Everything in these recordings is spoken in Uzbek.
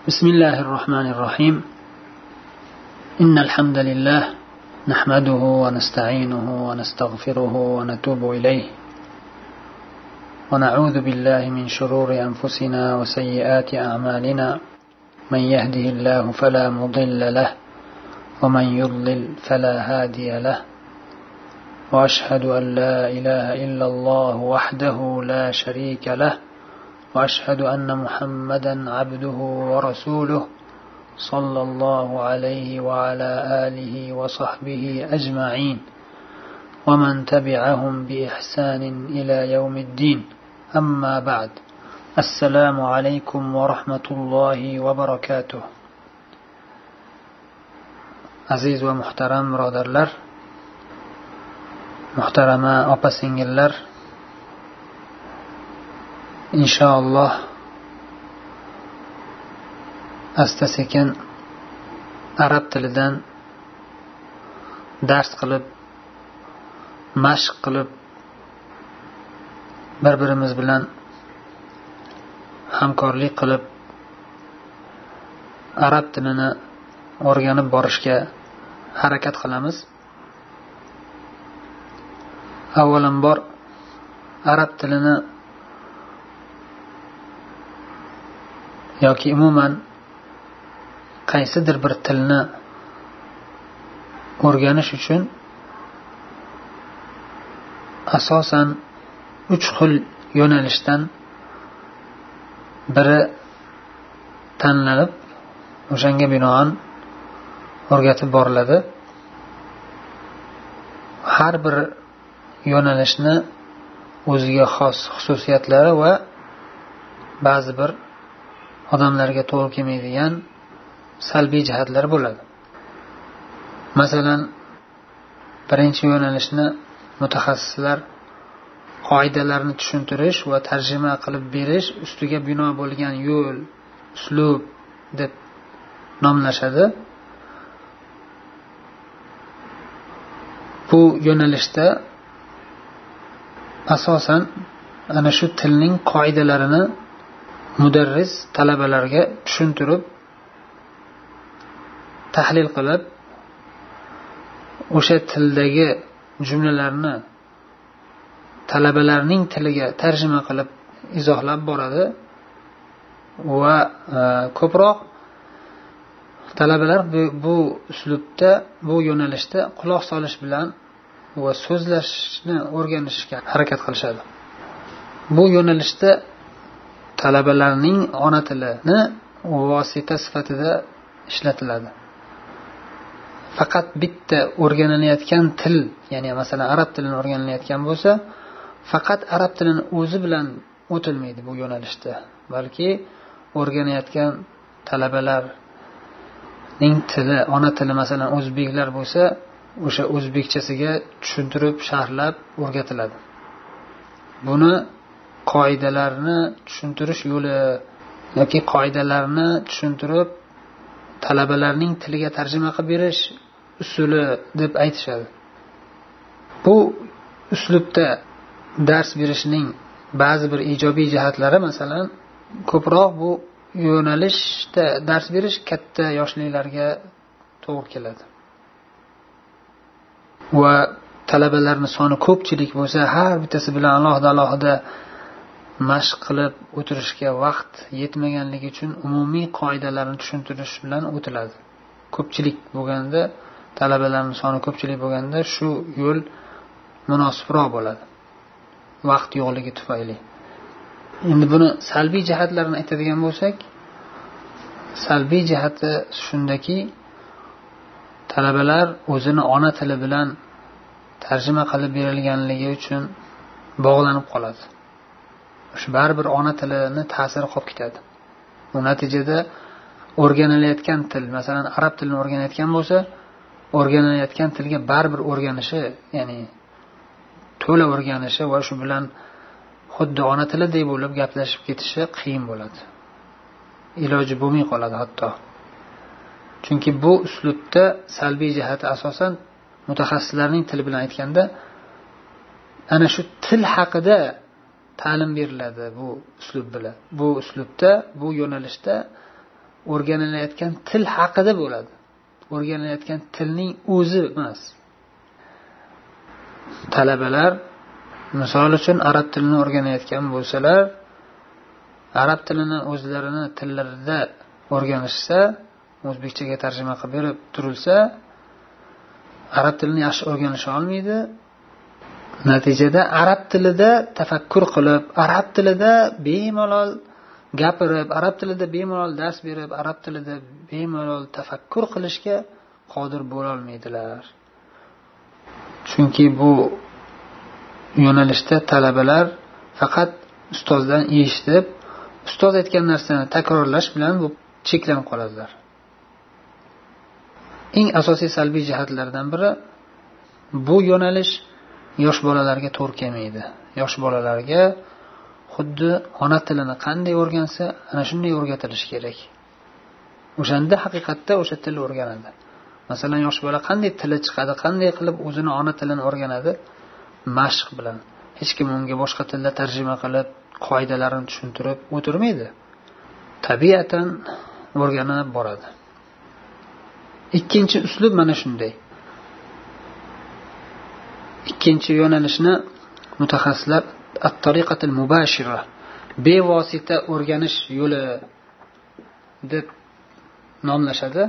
بسم الله الرحمن الرحيم إن الحمد لله نحمده ونستعينه ونستغفره ونتوب إليه ونعوذ بالله من شرور أنفسنا وسيئات أعمالنا من يهده الله فلا مضل له ومن يضلل فلا هادي له وأشهد أن لا إله إلا الله وحده لا شريك له وأشهد أن محمدا عبده ورسوله صلى الله عليه وعلى آله وصحبه أجمعين ومن تبعهم بإحسان إلى يوم الدين أما بعد السلام عليكم ورحمة الله وبركاته. Aziz va muhtaram birodarlar, muhtarama opa-singillar, inshaalloh asta sekin arab tilidan dars qilib, mashq qilib, bir-birimiz bilan hamkorlik qilib arab tilini o'rganib borishga harakat qilamiz. Avvalambor arab tilini yoki umuman qaysidir bir tilni o'rganish uchun asosan 3 xil yo'nalishdan biri tanlanib, o'shanga binoan o'rgatib boriladi. Har bir yo'nalishni o'ziga xos xususiyatlari va ba'zi bir odamlarga to'g'ri kelmaydigan salbiy jihatlar bo'ladi. Masalan, birinchi yo'nalishni mutaxassislar qoidalarni tushuntirish va tarjima qilib berish ustiga bino bo'lgan yo'l, uslub deb nomlashadi. Bu yo'nalishda asosan ana shu tilning qoidalarini mudarris talabalarga tushuntirib, tahlil qilib, o'sha tildagi jumlalarni talabalarning tiliga tarjima qilib izohlab boradi va ko'proq talabalar bu uslubda, bu yo'nalishda quloq solish bilan va so'zlashni o'rganishga harakat qilishadi. Bu yo'nalishda talabalarning ona tilini vosita sifatida ishlatiladi. Faqat bitta o'rganilayotgan til, ya'ni masalan arab tilini o'rganilayotgan bo'lsa, faqat arab tilini o'zi bilan o'tilmaydi bu yo'nalishda, balki o'rganayotgan talabalarning tili, ona tili masalan o'zbeklar bo'lsa, o'sha o'zbekchasiga tushuntirib, sharhlab o'rgatiladi. Buni qoidalarni tushuntirish yo'li yoki qoidalarni tushuntirib talabalarning tiliga tarjima qilib berish usuli deb aytishadi. Bu uslubda dars berishning ba'zi bir ijobiy jihatlari, masalan, ko'proq bu yo'nalishda dars berish katta yoshliklarga to'g'ri keladi. Va talabalarning soni ko'pchilik bo'lsa, har bittasi bilan alohida mashq qilib o'tirishga vaqt yetmaganligi uchun umumiy qoidalarni tushuntirish bilan o'tiladi. Ko'pchilik bo'lganda, talabalarning soni ko'pchilik bo'lganda shu yo'l munosibroq bo'ladi, vaqt yo'qligi tufayli. Endi buni salbiy jihatlarini aytadigan bo'lsak, salbiy jihati shundaki, talabalar o'zini ona tili bilan tarjima qilib berilganligi uchun bog'lanib qoladi. Shu baribir ona tilini ta'siri qolib ketadi. Bu natijada o'rganilayotgan til, masalan arab tilini o'rganayotgan bo'lsa, o'rganilayotgan tilga baribir o'rganishi, ya'ni to'la o'rganishi va shu bilan xuddi ona tilidek bo'lib gaplashib ketishi qiyin bo'ladi. Iloji bo'lmay qoladi hatto. Chunki bu uslubda salbiy jihati asosan mutaxassislarning tili bilan aytganda ana shu til haqida ta'lim beriladi bu uslub bilan. Bu uslubda, bu yo'nalishda o'rganilayotgan til haqida bo'ladi. O'rganilayotgan tilning o'zi emas. Talabalar misol uchun arab tilini o'rganayotgan bo'lsalar, arab tilini o'zlarini tillarida o'rganishsa, o'zbekchaga tarjima qilib berib turilsa, arab tilini yaxshi o'rganisha olmaydi. Natijada arab tilida tafakkur qilib, arab tilida bemalol gapirib, arab tilida bemalol dars berib, arab tilida bemalol tafakkur qilishga qodir bo'la olmaydilar. Chunki bu yo'nalishda talabalar faqat ustozdan eshitib, ustoz aytgan narsani takrorlash bilan bu cheklanib qoladilar. Eng asosiy salbiy jihatlardan biri bu yo'nalish yosh bolalarga to'g'ri kelmaydi. Yosh bolalarga xuddi ona tilini qanday o'rgansa, ana shunday o'rgatilishi kerak. O'shanda haqiqatda o'sha tilni o'rganadi. Masalan, yosh bola qanday tili chiqadi, qanday qilib o'zini ona tilini o'rganadi? Mashq bilan. Hech kim unga boshqa tilda tarjima qilib, qoidalarini tushuntirib o'tirmaydi. Tabiatan o'rganib boradi. Ikkinchi uslub mana shunday. Ikkinchi yo'nalishni mutaxassislar at-tariqatul mubashira, bevosita o'rganish yo'li deb nomlashadi.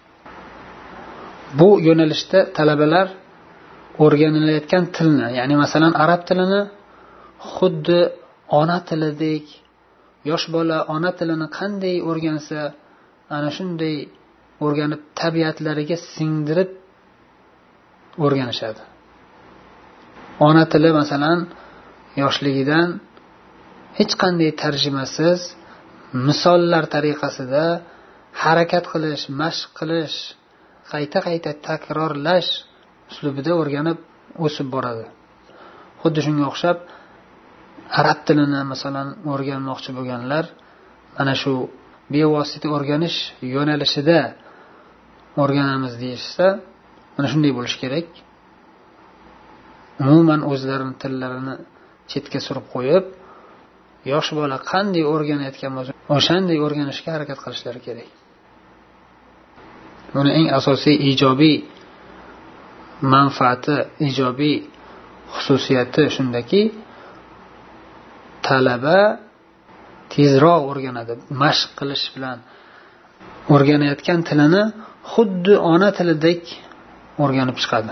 Bu yo'nalishda talabalar o'rganilayotgan tilni, ya'ni masalan arab tilini xuddi ona tilidek, yosh bola ona tilini qanday o'rgansa, ana shunday o'rganib tabiatlariga singdirib o'rganishadi. Ona tili masalan yoshligidan hech qanday tarjimasiz misollar tariqasida harakat qilish, mashq qilish, qayta takrorlash uslubida o'rganib o'sib boradi. Xuddi shunga o'xshab arab tilini masalan o'rganmoqchi bo'lganlar mana shu bevosita o'rganish yo'nalishida o'rganamiz deyishsa, mana shunday bo'lish kerak. Umuman o'zlarining tillarini chetga surib qo'yib, yosh bola qanday o'rganayotgan bo'lsa, o'shanday o'rganishga harakat qilishlari kerak. Buni eng asosiy ijobiy manfaati, ijobiy xususiyati shundaki, talaba tezroq o'rganadi. Mashq qilish bilan o'rganayotgan tilini xuddi ona tilidek o'rganib chiqadi.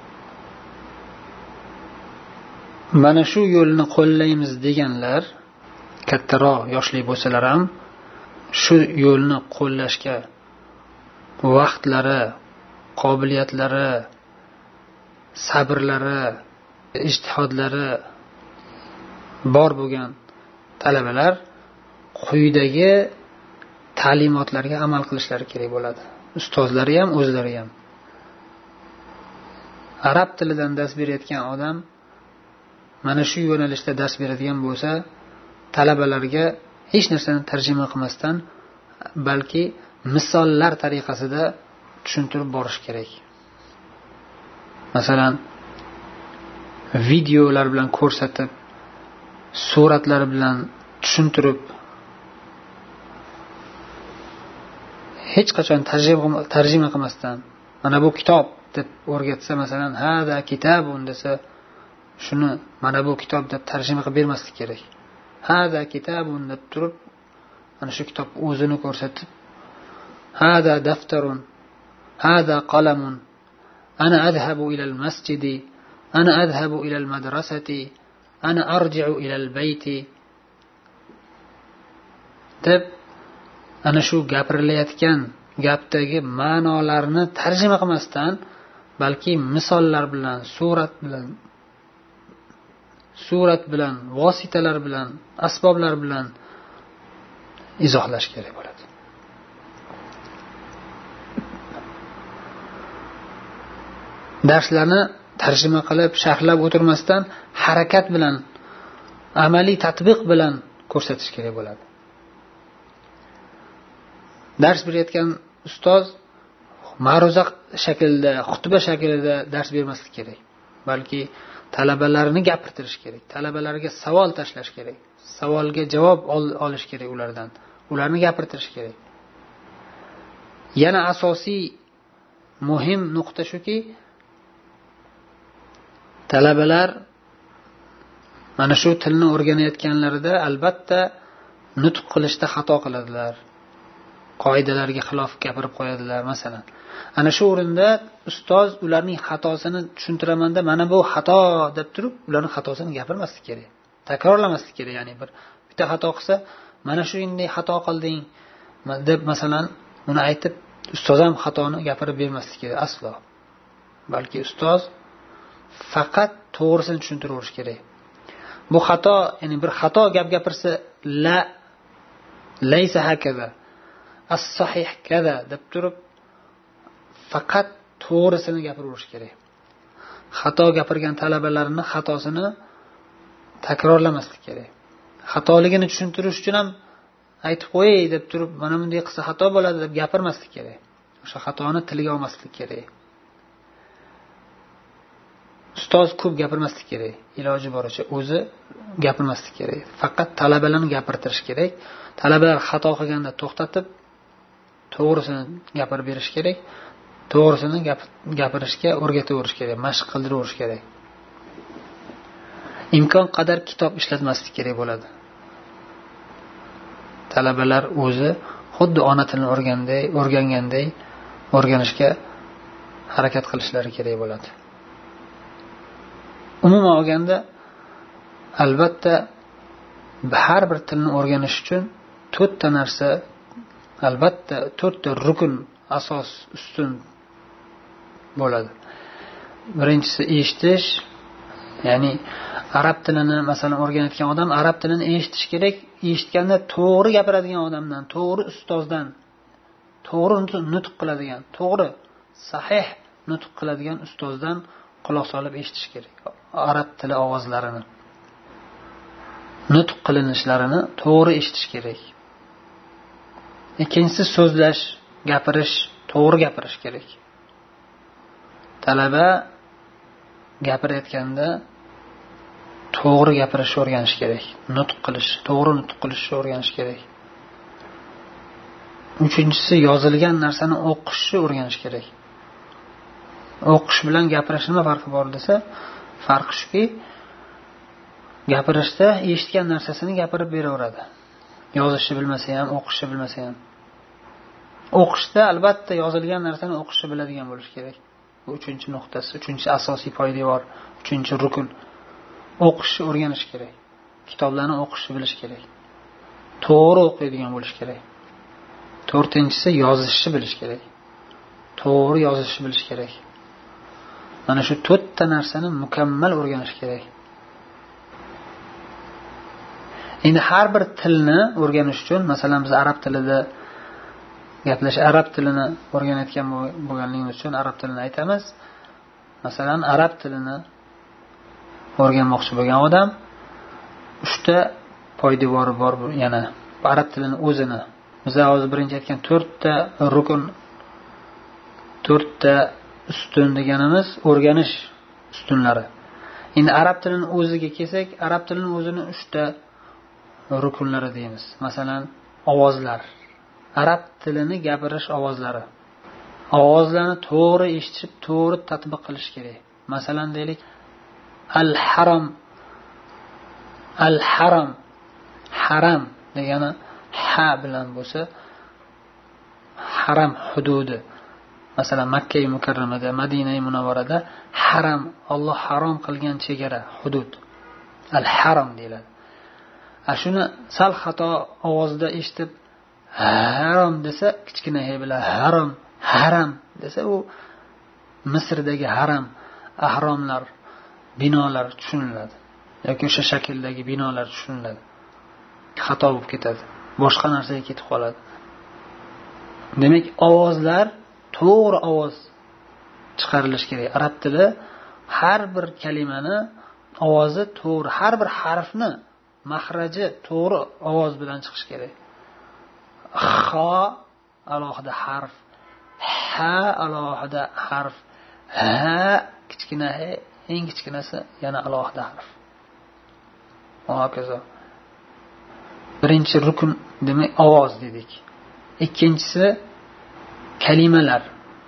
Mana shu yo'lni qo'llaymiz deganlar, kattaroq yoshli bo'lsalar ham shu yo'lni qo'llashga vaqtlari, qobiliyatlari, sabrlari, ijtihodlari bor bo'lgan talabalar quyidagi ta'limotlarga amal qilishlari kerak bo'ladi. Ustozlari ham, o'zlari ham. Arab tilidan dars berayotgan odam mana shu yo'nalishda dars beradigan bo'lsa, talabalarga hech narsani tarjima qilmasdan, balki misollar tariqasida tushuntirib borish kerak. Masalan, videolar bilan ko'rsatib, suratlar bilan tushuntirib, hech qachon tarjima qilmasdan, mana bu kitob deb o'rgatsa, masalan, hada kitabun desa, shuni mana bu kitob deb tarjima qilib bermaslik kerak. Hada kitabun deb turib, mana shu kitob o'zini ko'rsatib, hada daftarun, hada qalamun, ana adhabu ila al-masjidi, ana adhabu ila al-madrasati, ana arji'u ila al-bayti deb ana shu gapirilayotgan gapdagi ma'nolarni tarjima qilmasdan, balki misollar bilan, surat bilan, vositalar bilan, asboblar bilan izohlash kerak bo'ladi. Darslarni tarjima qilib, sharhlab o'tirmasdan, harakat bilan, amaliy tatbiq bilan ko'rsatish kerak bo'ladi. Dars berayotgan ustoz ma'ruza shaklida, xutba shaklida dars bermaslik kerak. Balki talabalarni gapirtirish kerak. Talabalarga savol tashlash kerak. Savolga javob olish kerak ulardan. Ularni gapirtirish kerak. Yana asosiy muhim nuqta shuki, talabalar mana shu tilni o'rganayotganlarida albatta nutq qilishda xato qiladilar. Qoidalarga xilof gapirib qo'yadilar masalan. Ana shu o'rinda ustoz ularning xatosini tushuntiraman-da, mana bu xato deb turib, ularning xatosini gapirmaslik kerak. Takrorlamaslik kerak, ya'ni bitta xato qilsa, mana shu endi xato qilding deb masalan uni aytib, ustoz ham xatoni gapirib bermaslik kerak aslo. Balki ustoz faqat to'g'risini tushuntiraver kerak. Bu xato, ya'ni bir xato gap gapirsa, laysa hakaza, as-sahih kaza deb turib, faqat to'g'risini gapiraverish kerak. Xato gapirgan talabalarni xatosini takrorlamaslik kerak. Xatoligini tushuntirish uchun ham aytib qo'yay deb turib, mana bunday qilsa xato bo'ladi deb gapirmaslik kerak. O'sha xatoni tilga olmaslik kerak. Ustoz ko'p gapirmaslik kerak. Iloji boricha o'zi gapirmaslik kerak. Faqat talabalarni gapirtirish kerak. Talabalar xato qilganda to'xtatib, to'g'risini gapirib berish kerak. To'g'risini gapirishga o'rgataverish kerak, mashq qildiraverish kerak. Imkon qadar kitob ishlatmaslik kerak bo'ladi. Talabalar o'zi xuddi ona tilini o'rganganday o'rganishga harakat qilishlari kerak bo'ladi. Umuman olganda, albatta har bir tilni o'rganish uchun 4 ta narsa, albatta 4 ta rukun asos ustun bo'ladi. Birinchisi eshitish, ya'ni arab tilini masalan o'rganayotgan odam arab tilini eshitish kerak. Eshitganda to'g'ri gapiradigan odamdan, to'g'ri ustozdan, to'g'ri nutq qiladigan, to'g'ri sahih nutq qiladigan ustozdan quloq solib eshitish kerak. Arab tili ovozlarini, nutq qilinishlarini to'g'ri eshitish kerak. Ikkinchisi so'zlash, gapirish, to'g'ri gapirish kerak. Talaba gapirayotganda to'g'ri gapirishni o'rganish kerak. Nutq qilish, to'g'ri nutq qilishni o'rganish kerak. Uchinchisi yozilgan narsani o'qishni o'rganish kerak. O'qish bilan gapirish nima farqi bor desa, farqi shuki, gapirishda eshitgan narsasini gapirib beraveradi. Yozishni bilmasa ham, o'qishni bilmasa ham. O'qishda albatta yozilgan narsani o'qishni biladigan bo'lish kerak. Bu 3-nuqtasi, 3-asosiy poydevor, 3-rukun. O'qishni o'rganish kerak. Kitoblarni o'qishni bilish kerak. To'g'ri o'qiydigan bo'lish kerak. 4-inchisi yozishni bilish kerak. To'g'ri yozishni bilish kerak. Mana shu 4 ta narsani mukammal o'rganish kerak. Endi har bir tilni o'rganish uchun, masalan biz arab tilida arab tilini o'rganayotgan bo'lganligimiz uchun arab tilini aytamiz. Masalan, arab tilini o'rganmoqchi bo'lgan odam 3 ta poydevori bor yana. Arab tilini o'zini biz hozir birinchi aytgan 4 ta rukun, 4 ta ustun deganimiz o'rganish ustunlari. Endi arab tilining o'ziga kelsak, arab tilining o'zini 3 ta rukunlari deymiz. Masalan, ovozlar. Arab tilini gapirish ovozlari. Ovozlarni to'g'ri eshitib, to'g'ri tatbiq qilish kerak. Masalan, deylik, al-haram. Al-haram. Haram degani ha bilan bo'lsa, haram hududi. Masalan, Makka mukarramada, Madina munavvarada haram, Alloh harom qilgan chegara, hudud. Al-haram deyiladi. Shuni sal xato ovozda eshitib harom desa, kichkina he bilan haram desa, u Misrdagi haram, ahromlar, binolar tushuniladi. Yoki o'sha shakldagi binolar tushuniladi. Xato bo'lib ketadi. Boshqa narsaga ketib qoladi. Demak, ovozlar to'g'ri ovoz chiqarilishi kerak. Arab tili har bir kalimani ovozi to'g'ri, har bir harfni mahraji to'g'ri ovoz bilan chiqishi kerak. Xo alohida harf, ha alohida harf, ha kichkina he, eng kichkinasi yana alohida harf. Hokazo. Birinchi rukun demak ovoz dedik. Ikkinchisi kalimalar,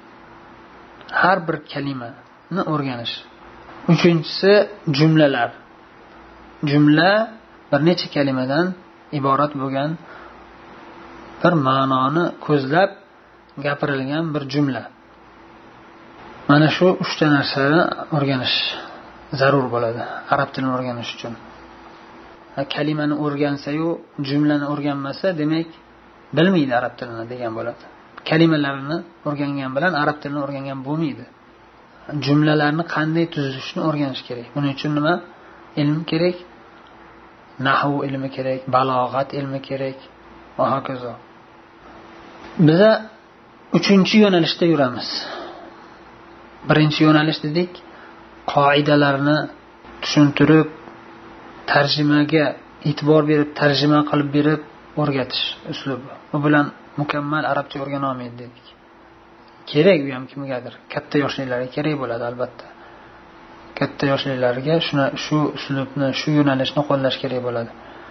har bir kalimani o'rganish. Uchinchisi jumlalar. Jumla bir necha kalimadan iborat bo'lgan bir ma'noni ko'zlab gapirilgan bir jumla. Mana shu 3 ta narsani o'rganish zarur bo'ladi arab tilini o'rganish uchun. Kalimani o'rgansa-yu, jumlani o'rganmasa, demak bilmaydi arab tilini degan bo'ladi. Kalimalarni o'rgangan bilan arab tilini o'rgangan bo'lmaydi. Jumlalarni qanday tuzishni o'rganish kerak. Buning uchun nima? Ilm kerak. Nahv ilmi kerak, balog'at ilmi kerak va hokazo. Biz 3-yo'nalishda yuramiz. Birinchi yo'nalish dedik, qoidalarni tushuntirib, tarjimaga e'tibor berib, tarjima qilib berib o'rgatish uslubi. Bu bilan mukammal arabcha o'rgana olmaydi dedik. Kerak u ham kimgadir, katta yoshlilarga kerak bo'ladi albatta. Katta yoshlilarga shu uslubni, shu yo'nalishni qo'llash kerak bo'ladi.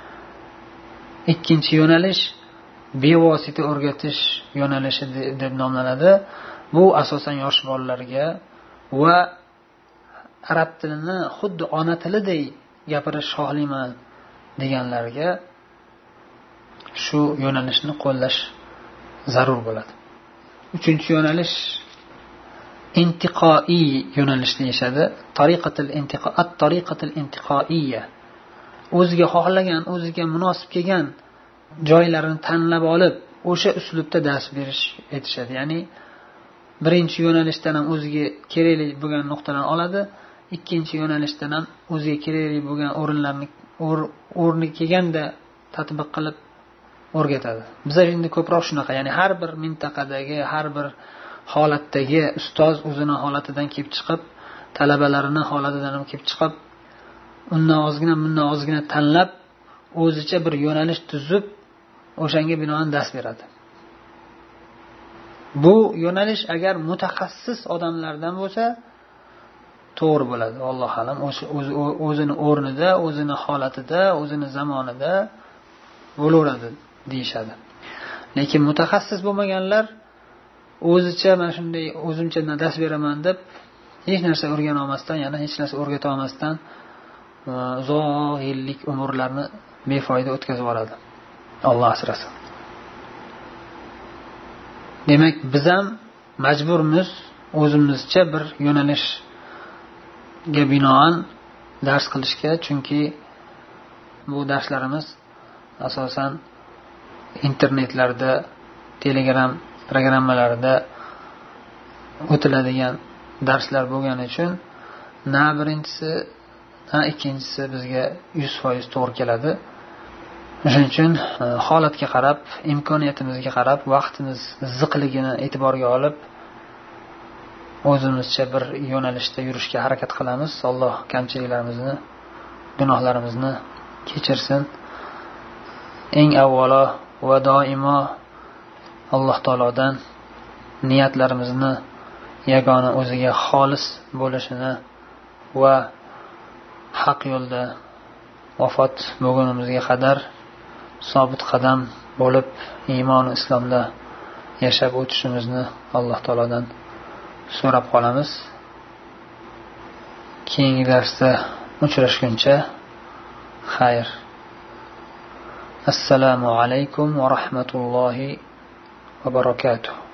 Ikkinchi yo'nalish bevosita o'rgatish yo'nalishi deb nomlanadi. Bu asosan yosh bolalarga va arab tilini xuddi ona tiliday gapirish xohlayman deganlarga shu yo'nalishni qo'llash zarur bo'ladi. Uchinchi yo'nalish intiqoi yo'nalish deyishadi. Tariqatul intiqoiyya. O'ziga xohlagan, o'ziga munosib kelgan joylarini tanlab olib, o'sha uslubda dars berish aytishadi. Ya'ni birinchi yo'nalishdan ham o'ziga kerakli bo'lgan nuqtalarni oladi, ikkinchi yo'nalishdan ham o'ziga kerakli bo'lgan o'rinlarni o'rni kelganda tatbiq qilib o'rgatadi. Biz endi ko'proq shunaqa, ya'ni har bir mintaqadagi, har bir holatdagi ustoz o'zini holatidan kelib chiqib, talabalarini holatidan ham kelib chiqib, undan ozgina tanlab, o'zicha bir yo'nalish tuzib, o'shanga binoan dars beradi. Bu yo'nalish agar mutaxassis odamlardan bo'lsa, to'g'ri bo'ladi. Alloh alam, o'zini o'rnida, o'zini holatida, o'zini zamonida bo'laveradi deyishadi. Lekin mutaxassis bo'lmaganlar o'zicha mana shunday o'zimcha dars beraman deb hech narsa o'rgana olmasdan, yana hech narsa o'rgata olmasdan uzoq yillik umrlarni befoyda o'tkazib yuboradi. Alloh asrasin. Demak, biz ham majburmiz o'zimizcha bir yo'nalishga binoan dars qilishga, chunki bu darslarimiz asosan internetlarda, Telegram programmalarida o'tiladigan darslar bo'lgani uchun na birinchisi, na ikkinchisi bizga 100% to'g'ri keladi. Shuning uchun holatga qarab, imkoniyatimizga qarab, vaqtimiz ziqligini e'tiborga olib, o'zimizcha bir yo'nalishda yurishga harakat qilamiz. Alloh kamchiliklarimizni, gunohlarimizni kechirsin. Eng avvalo va doimo Alloh taolodan niyatlarimizni yagona o'ziga xolis bo'lishini va haq yo'lda vafot bo'lgunimizga qadar sobit qadam bo'lib iymon islomda yashab o'tishimizni Alloh taolodan so'rab qolamiz. Keyingi darsda uchrashguncha xayr. Assalomu alaykum va rahmatullohi va barakatuh.